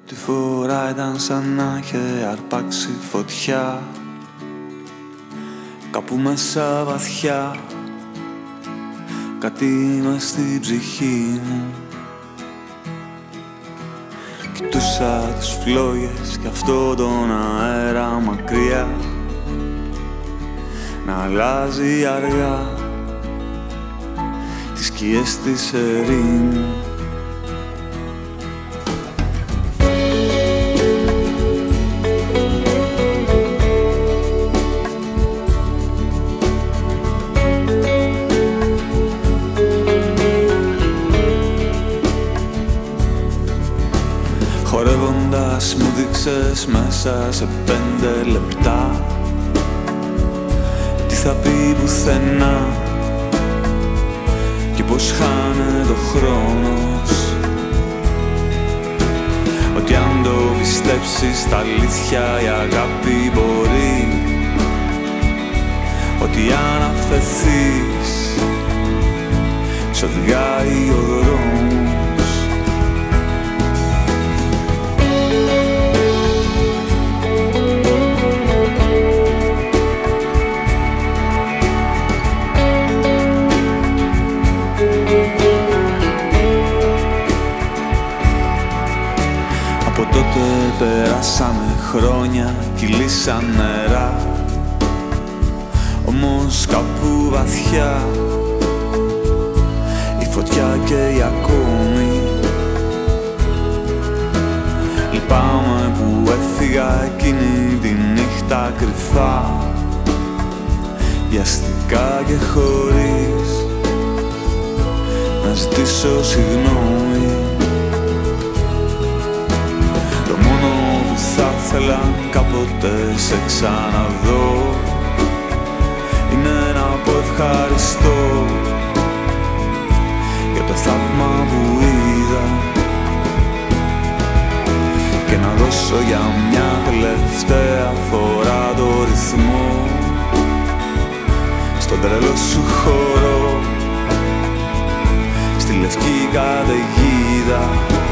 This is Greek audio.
Τη φορά ήταν σαν να είχε αρπάξει φωτιά κάπου μέσα βαθιά. Κάτι μες στην ψυχή μου. Κοιτούσα τις φλόγες κι αυτό τον αέρα μακριά να αλλάζει αργά τις σκιές της ερήμου. Χορεύοντας μου δείξες μέσα σε 5 λεπτά τι θα πει πουθενά και πως χάνεται ο χρόνος. Ότι αν το πιστέψεις τα αλήθεια η αγάπη μπορεί. Ότι αν αφαιθείς σ' οδηγάει ο δρόμος. Περάσαμε χρόνια, κυλήσαν νερά. Όμως κάπου βαθιά η φωτιά καίει ακόμη. Λυπάμαι που έφυγα εκείνη τη νύχτα κρυφά, βιαστικά και χωρίς να ζητήσω συγγνώμη. Θα ήθελα κάποτε σε ξαναδώ είναι να πω ευχαριστώ για το θαύμα που είδα και να δώσω για μια τελευταία φορά το ρυθμό στον τρελό σου χώρο, στη λευκή καταιγίδα.